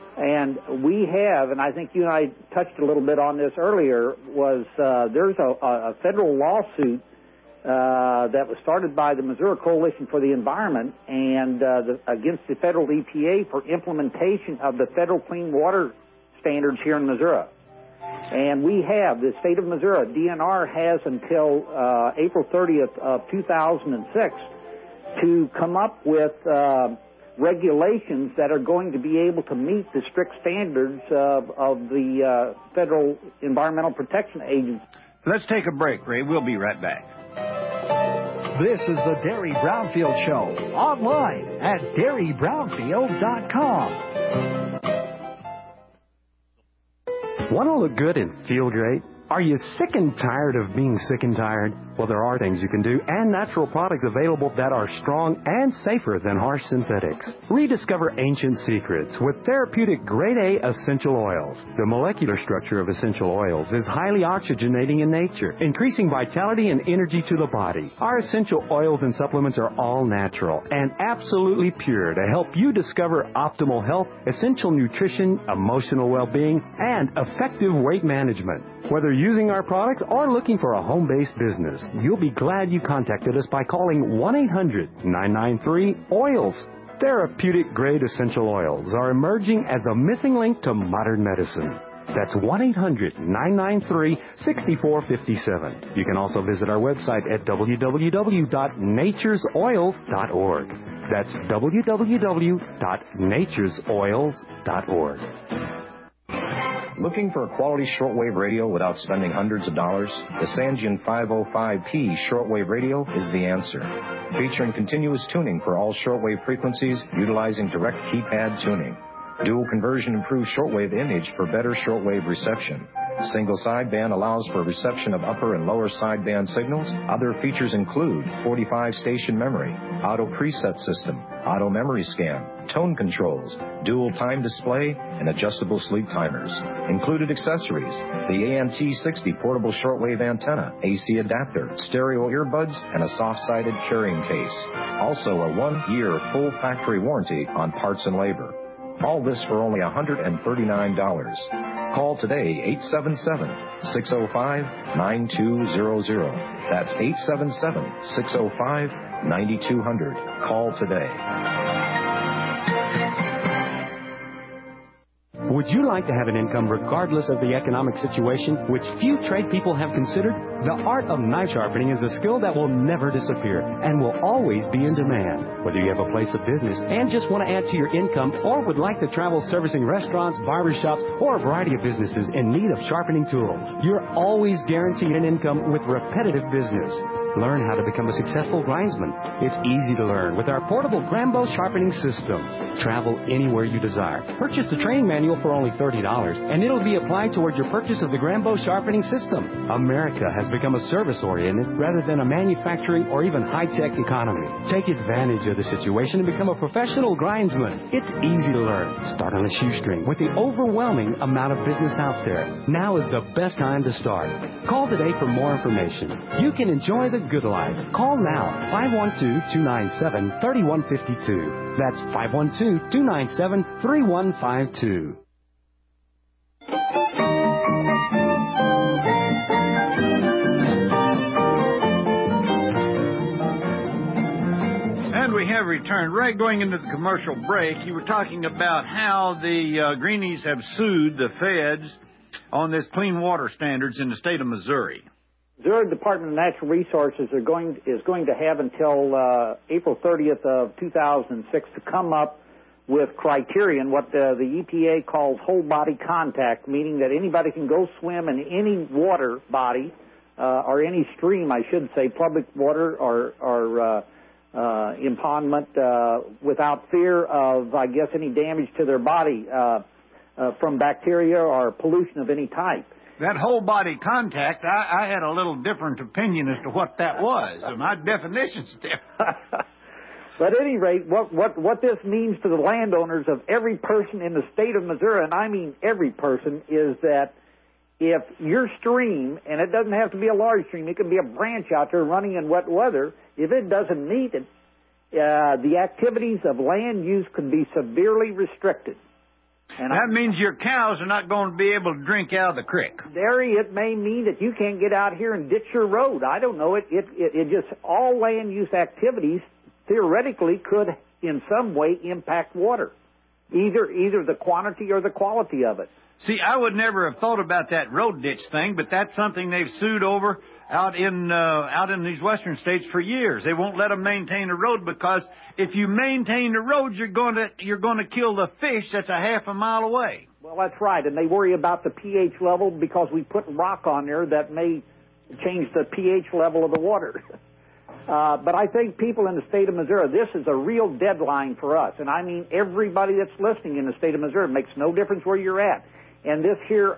And we have, and I think you and I touched a little bit on this earlier, was there's a federal lawsuit that was started by the Missouri Coalition for the Environment and against the federal EPA for implementation of the federal clean water standards here in Missouri. And we have, the state of Missouri, DNR has until April 30th of 2006 to come up with regulations that are going to be able to meet the strict standards of the Federal Environmental Protection Agency. Let's take a break, Ray. We'll be right back. This is the Derry Brownfield Show, online at DerryBrownfield.com. Want to look good and feel great? Are you sick and tired of being sick and tired? Well, there are things you can do and natural products available that are strong and safer than harsh synthetics. Rediscover ancient secrets with therapeutic grade A essential oils. The molecular structure of essential oils is highly oxygenating in nature, increasing vitality and energy to the body. Our essential oils and supplements are all natural and absolutely pure to help you discover optimal health, essential nutrition, emotional well-being, and effective weight management. Whether using our products or looking for a home-based business, you'll be glad you contacted us by calling 1-800-993-OILS. Therapeutic-grade essential oils are emerging as the missing link to modern medicine. That's 1-800-993-6457. You can also visit our website at www.naturesoils.org. That's www.naturesoils.org. Looking for a quality shortwave radio without spending hundreds of dollars? The Sangean 505P shortwave radio is the answer. Featuring continuous tuning for all shortwave frequencies utilizing direct keypad tuning. Dual conversion improves shortwave image for better shortwave reception. Single sideband allows for reception of upper and lower sideband signals. Other features include 45-station memory, auto preset system, auto memory scan, tone controls, dual time display, and adjustable sleep timers. Included accessories: the ANT60 portable shortwave antenna, AC adapter, stereo earbuds, and a soft-sided carrying case. Also a 1-year full factory warranty on parts and labor. All this for only $139. Call today, 877-605-9200. That's 877-605-9200. Call today. Would you like to have an income regardless of the economic situation, which few trade people have considered? The art of knife sharpening is a skill that will never disappear and will always be in demand. Whether you have a place of business and just want to add to your income, or would like to travel servicing restaurants, barbershops, or a variety of businesses in need of sharpening tools, you're always guaranteed an income with repetitive business. Learn how to become a successful grindsman. It's easy to learn with our portable Grambo sharpening system. Travel anywhere you desire. Purchase the training manual for only $30, and it'll be applied toward your purchase of the Grambo sharpening system. America has become a service-oriented rather than a manufacturing or even high-tech economy. Take advantage of the situation and become a professional grindsman. It's easy to learn. Start on a shoestring with the overwhelming amount of business out there. Now is the best time to start. Call today for more information. You can enjoy the good life. Call now, 512-297-3152. That's 512-297-3152. And we have returned. Right going into the commercial break, you were talking about how the Greenies have sued the feds on this clean water standards in the state of Missouri. Missouri Department of Natural Resources is going to have until April 30th of 2006 to come up with criterion, what the EPA calls whole body contact, meaning that anybody can go swim in any water body or any stream, I should say, public water or impoundment without fear of, I guess, any damage to their body from bacteria or pollution of any type. That whole body contact, I had a little different opinion as to what that was. My definition's different. But at any rate, what this means to the landowners of every person in the state of Missouri, and I mean every person, is that if your stream, and it doesn't have to be a large stream, it can be a branch out there running in wet weather, if it doesn't meet it, the activities of land use could be severely restricted. And that means your cows are not going to be able to drink out of the creek. Derry, it may mean that you can't get out here and ditch your road. I don't know. It just, all land use activities theoretically could in some way impact water, either the quantity or the quality of it. See, I would never have thought about that road ditch thing, but that's something they've sued over out in these western states for years. They won't let them maintain a road because if you maintain the road, you're going to kill the fish that's a half a mile away. Well, that's right, and they worry about the pH level because we put rock on there that may change the pH level of the water. But I think people in the state of Missouri, this is a real deadline for us, and I mean everybody that's listening in the state of Missouri. It makes no difference where you're at. And this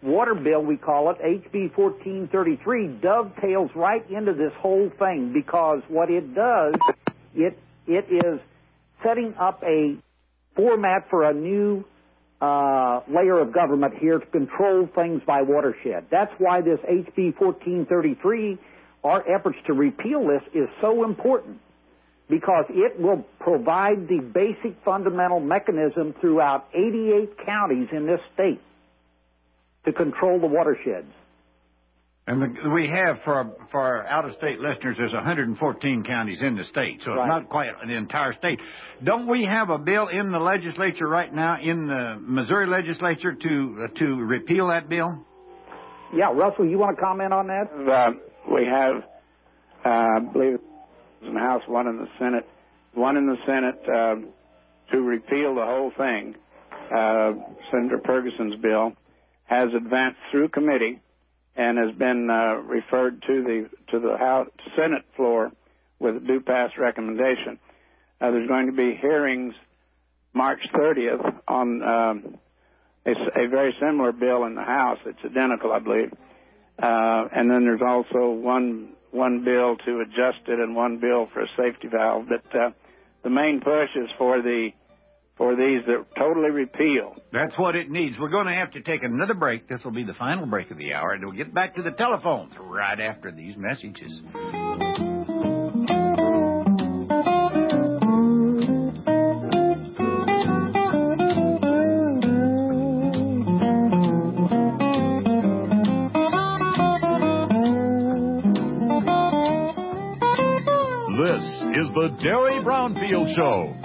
water bill, we call it, HB 1433, dovetails right into this whole thing, because what it does, it is setting up a format for a new layer of government here to control things by watershed. That's why this HB 1433, our efforts to repeal this, is so important, because it will provide the basic fundamental mechanism throughout 88 counties in this state to control the watersheds. And we have, for our out-of-state listeners, there's 114 counties in the state, so it's not quite the entire state. Don't we have a bill in the legislature right now, in the Missouri legislature, to repeal that bill? Yeah, Russell, you want to comment on that? We have, I believe, in the House, one in the Senate. One in the Senate to repeal the whole thing. Senator Ferguson's bill has advanced through committee and has been referred to the House Senate floor with a due pass recommendation. There's going to be hearings March 30th on a very similar bill in the House. It's identical, I believe. And then there's also one bill to adjust it and one bill for a safety valve. But the main push is for these that totally repeal. That's what it needs. We're going to have to take another break. This will be the final break of the hour, and we'll get back to the telephones right after these messages. This is the Derry Brownfield Show.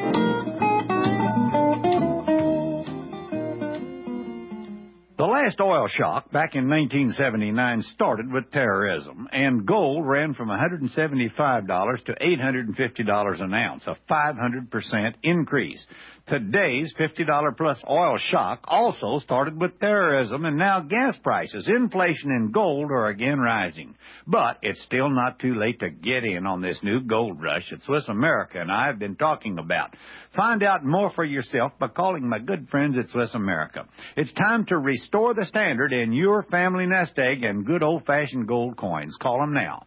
The last oil shock back in 1979 started with terrorism, and gold ran from $175 to $850 an ounce, a 500% increase. Today's $50-plus oil shock also started with terrorism, and now gas prices, inflation, and gold are again rising. But it's still not too late to get in on this new gold rush that Swiss America and I have been talking about. Find out more for yourself by calling my good friends at Swiss America. It's time to restore the standard in your family nest egg and good old-fashioned gold coins. Call them now.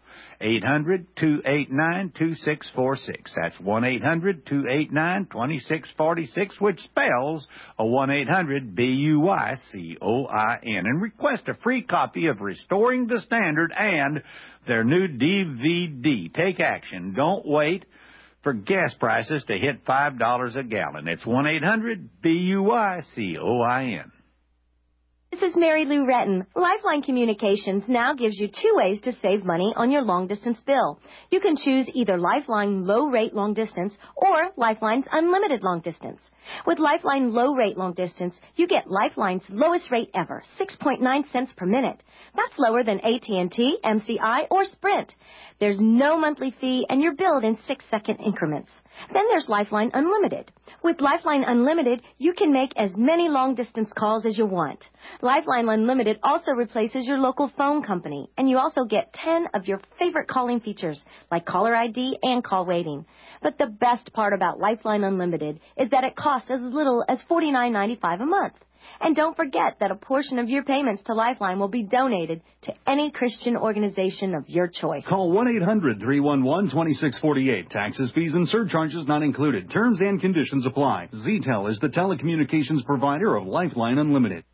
800-289-2646. That's 1-800-289-2646, which spells a 1-800-BUICOIN. And request a free copy of Restoring the Standard and their new DVD. Take action. Don't wait for gas prices to hit $5 a gallon. It's 1-800-BUICOIN. This is Mary Lou Retton. Lifeline Communications now gives you two ways to save money on your long-distance bill. You can choose either Lifeline low-rate long-distance or Lifeline's unlimited long-distance. With Lifeline low-rate long-distance, you get Lifeline's lowest rate ever, 6.9 cents per minute. That's lower than AT&T, MCI, or Sprint. There's no monthly fee, and you're billed in 6-second increments. Then there's Lifeline Unlimited. With Lifeline Unlimited, you can make as many long-distance calls as you want. Lifeline Unlimited also replaces your local phone company, and you also get 10 of your favorite calling features, like caller ID and call waiting. But the best part about Lifeline Unlimited is that it costs as little as $49.95 a month. And don't forget that a portion of your payments to Lifeline will be donated to any Christian organization of your choice. Call 1-800-311-2648. Taxes, fees, and surcharges not included. Terms and conditions apply. ZTEL is the telecommunications provider of Lifeline Unlimited.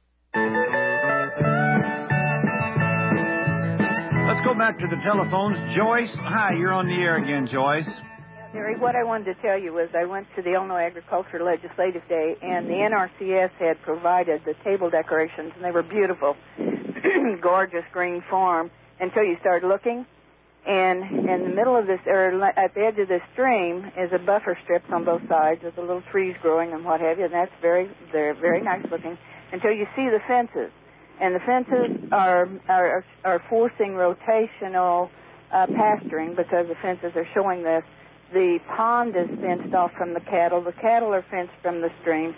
Let's go back to the telephones. Joyce, hi, you're on the air again, Joyce. Gary, what I wanted to tell you was I went to the Illinois Agriculture Legislative Day, and the NRCS had provided the table decorations, and they were beautiful, gorgeous green farm, until you start looking. And in the middle of this, or at the edge of this stream, is a buffer strip on both sides with the little trees growing and what have you, and they're very nice looking, until you see the fences. And the fences are forcing rotational pasturing, because the fences are showing this. The pond is fenced off from the cattle. The cattle are fenced from the stream.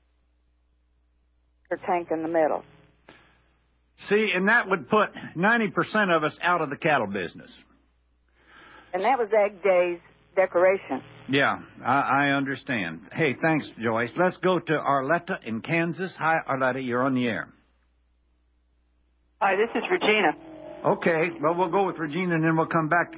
A tank in the middle. See, and that would put 90% of us out of the cattle business. And that was Ag Day's decoration. Yeah, I understand. Hey, thanks, Joyce. Let's go to Arletta in Kansas. Hi, Arletta, you're on the air. Hi, this is Regina. Okay, well, we'll go with Regina, and then we'll come back to...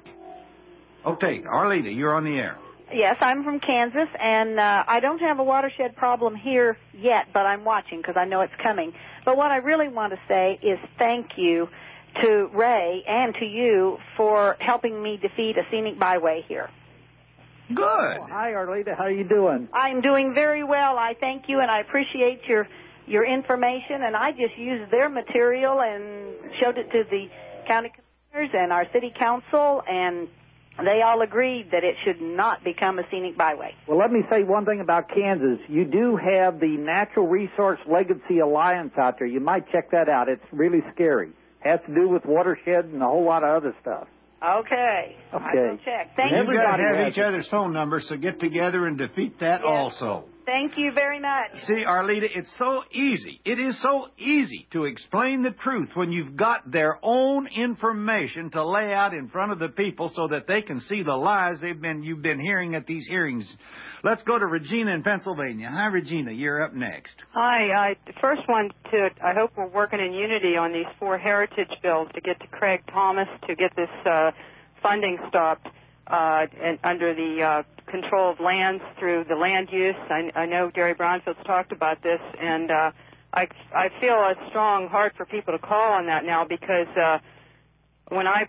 Okay, Arlita, you're on the air. Yes, I'm from Kansas, and I don't have a watershed problem here yet, but I'm watching because I know it's coming. But what I really want to say is thank you to Ray and to you for helping me defeat a scenic byway here. Good. Oh, hi, Arlita. How are you doing? I'm doing very well. I thank you, and I appreciate your information, and I just used their material and showed it to the county commissioners and our city council, and they all agreed that it should not become a scenic byway. Well, let me say one thing about Kansas. You do have the Natural Resource Legacy Alliance out there. You might check that out. It's really scary. Has to do with watershed and a whole lot of other stuff. Okay. I will check. Thank you. You guys have each other's phone numbers, so get together and defeat that also. Thank you very much. See, Arlita, it's so easy. It is so easy to explain the truth when you've got their own information to lay out in front of the people so that they can see the lies you've been hearing at these hearings. Let's go to Regina in Pennsylvania. Hi, Regina. You're up next. Hi. I first want to, I hope we're working in unity on these 4 heritage bills to get to Craig Thomas to get this funding stopped and under the control of lands through the land use. I know Gary Brownfield's talked about this, and I feel a strong heart for people to call on that now because when I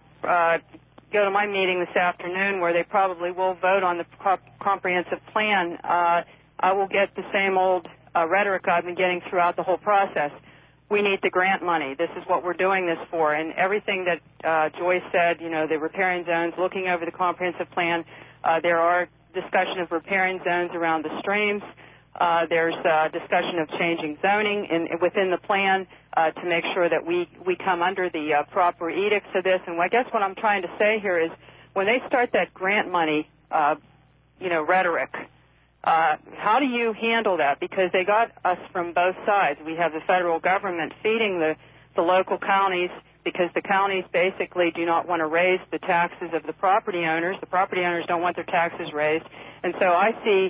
go to my meeting this afternoon where they probably will vote on the comprehensive plan, I will get the same old rhetoric I've been getting throughout the whole process. We need the grant money. This is what we're doing this for. And everything that Joyce said, you know, the riparian zones, looking over the comprehensive plan, there are discussion of riparian zones around the streams. There's discussion of changing zoning within the plan to make sure that we come under the proper edicts of this. And I guess what I'm trying to say here is when they start that grant money, rhetoric, how do you handle that? Because they got us from both sides. We have the federal government feeding the local counties because the counties basically do not want to raise the taxes of the property owners. The property owners don't want their taxes raised. And so I see,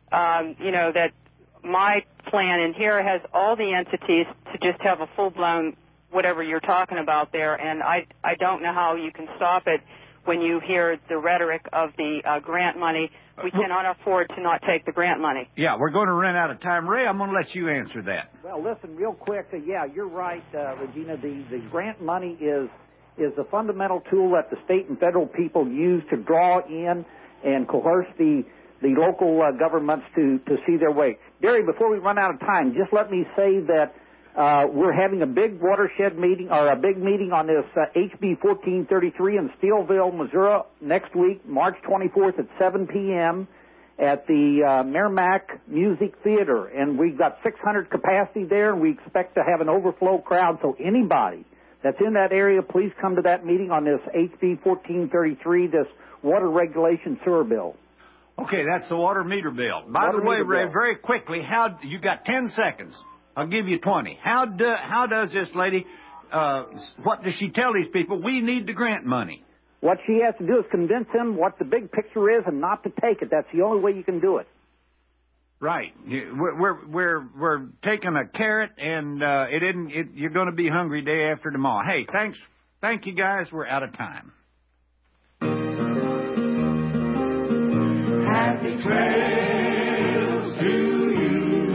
that my plan in here has all the entities to just have a full-blown whatever you're talking about there. And I don't know how you can stop it when you hear the rhetoric of the grant money. We cannot afford to not take the grant money. Yeah, we're going to run out of time. Ray, I'm going to let you answer that. Well, listen, real quick. You're right, Regina. The grant money is the fundamental tool that the state and federal people use to draw in and coerce the local governments to see their way. Gary, before we run out of time, just let me say that we're having a big watershed meeting, or a big meeting on this HB 1433 in Steelville, Missouri, next week, March 24th at 7 p.m. at the Merrimack Music Theater. And we've got 600 capacity there, and we expect to have an overflow crowd. So anybody that's in that area, please come to that meeting on this HB 1433, this water regulation sewer bill. Okay, that's the water meter bill. By the way, Ray, very quickly, you got 10 seconds. I'll give you 20. How does this lady, what does she tell these people? We need the grant money. What she has to do is convince them what the big picture is and not to take it. That's the only way you can do it. Right. We're taking a carrot, and you're going to be hungry day after tomorrow. Hey, thanks. Thank you, guys. We're out of time. Happy trails to you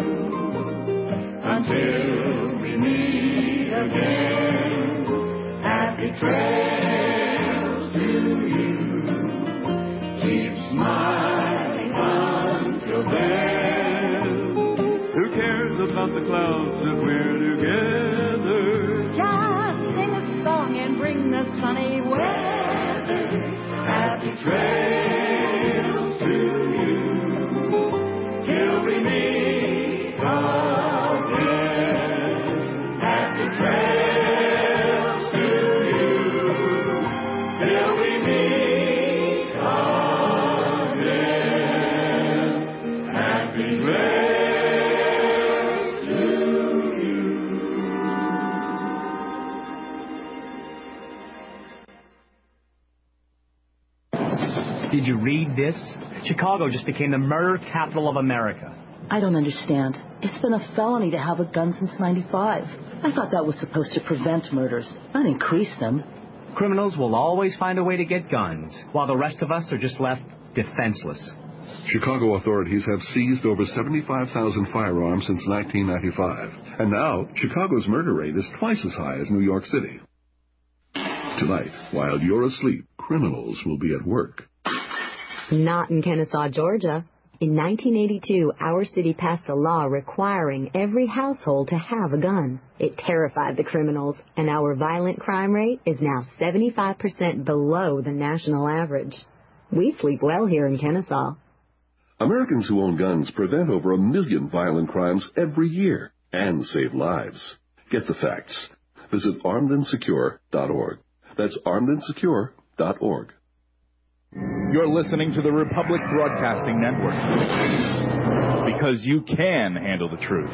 until we meet again. Happy trails to you. Keep smiling until then. Who cares about the clouds if we're together? Just sing a song and bring the sunny weather. Happy trails to you till we meet again. Happy trails to you till we meet again. Happy trails to you. Did you read this? Chicago just became the murder capital of America. I don't understand. It's been a felony to have a gun since '95. I thought that was supposed to prevent murders, not increase them. Criminals will always find a way to get guns, while the rest of us are just left defenseless. Chicago authorities have seized over 75,000 firearms since 1995. And now, Chicago's murder rate is twice as high as New York City. Tonight, while you're asleep, criminals will be at work. Not in Kennesaw, Georgia. In 1982, our city passed a law requiring every household to have a gun. It terrified the criminals, and our violent crime rate is now 75% below the national average. We sleep well here in Kennesaw. Americans who own guns prevent over 1 million violent crimes every year and save lives. Get the facts. Visit armedandsecure.org. That's armedandsecure.org. You're listening to the Republic Broadcasting Network. Because you can handle the truth.